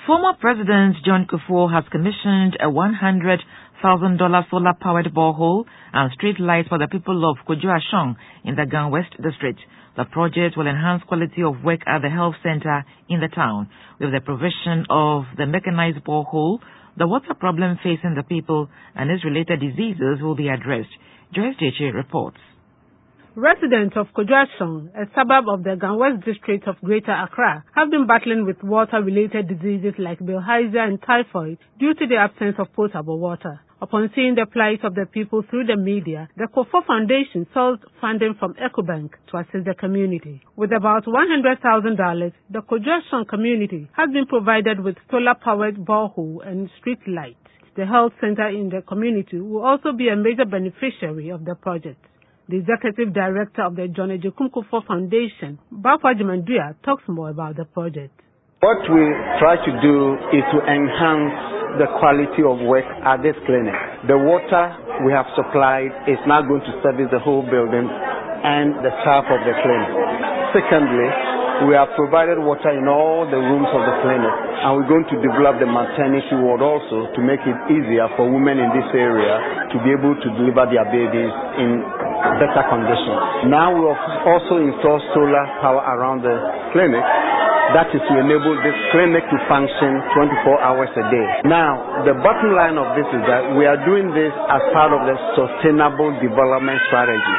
Former President John Kufuor has commissioned a $100,000 solar-powered borehole and street lights for the people of Kojo-Ashong in the Gan West District. The project will enhance quality of work at the health center in the town. With the provision of the mechanized borehole, the water problem facing the people and its related diseases will be addressed. Joyce Jeche reports. Residents of Kojo-Ashong, a suburb of the Gan West District of Greater Accra, have been battling with water-related diseases like bilharzia and typhoid due to the absence of potable water. Upon seeing the plight of the people through the media, the Kufuor Foundation sought funding from EcoBank to assist the community. With about $100,000, the Kojo-Ashong community has been provided with solar-powered borehole and street lights. The health center in the community will also be a major beneficiary of the project. The executive director of the John Agyekum Kufuor Foundation, Bafo Agyemang-Duah, talks more about the project. What we try to do is to enhance the quality of work at this clinic. The water we have supplied is now going to service the whole building and the staff of the clinic. Secondly, we have provided water in all the rooms of the clinic, and we're going to develop the maternity ward also to make it easier for women in this area to be able to deliver their babies in better conditions. Now we have also installed solar power around the clinic. That is to enable this clinic to function 24 hours a day. Now, the bottom line of this is that we are doing this as part of the sustainable development strategy.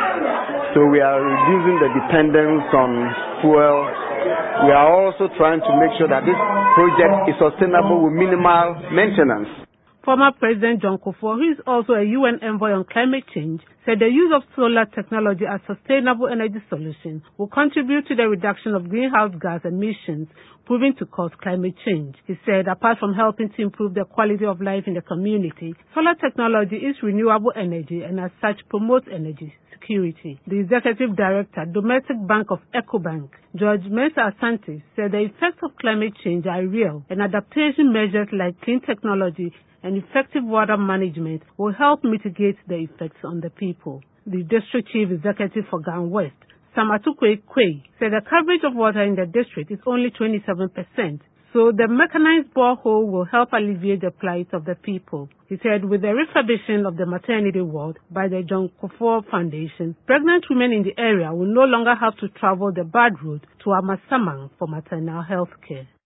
So we are reducing the dependence on fuel. We are also trying to make sure that this project is sustainable with minimal maintenance. Former President John Kufuor, who is also a UN envoy on climate change, said the use of solar technology as sustainable energy solution will contribute to the reduction of greenhouse gas emissions, proving to cause climate change. He said apart from helping to improve the quality of life in the community, solar technology is renewable energy and as such promotes energy security. The executive director, Domestic Bank of EcoBank, George Mensah Asante, said the effects of climate change are real and adaptation measures like clean technology and effective water management will help mitigate the effects on the people. The district chief executive for Gan West, Sam Atukwe Kwei, said the coverage of water in the district is only 27%, so the mechanized borehole will help alleviate the plight of the people. He said with the refurbishing of the maternity ward by the John Kufuor Foundation, pregnant women in the area will no longer have to travel the bad route to Amasaman for maternal health care.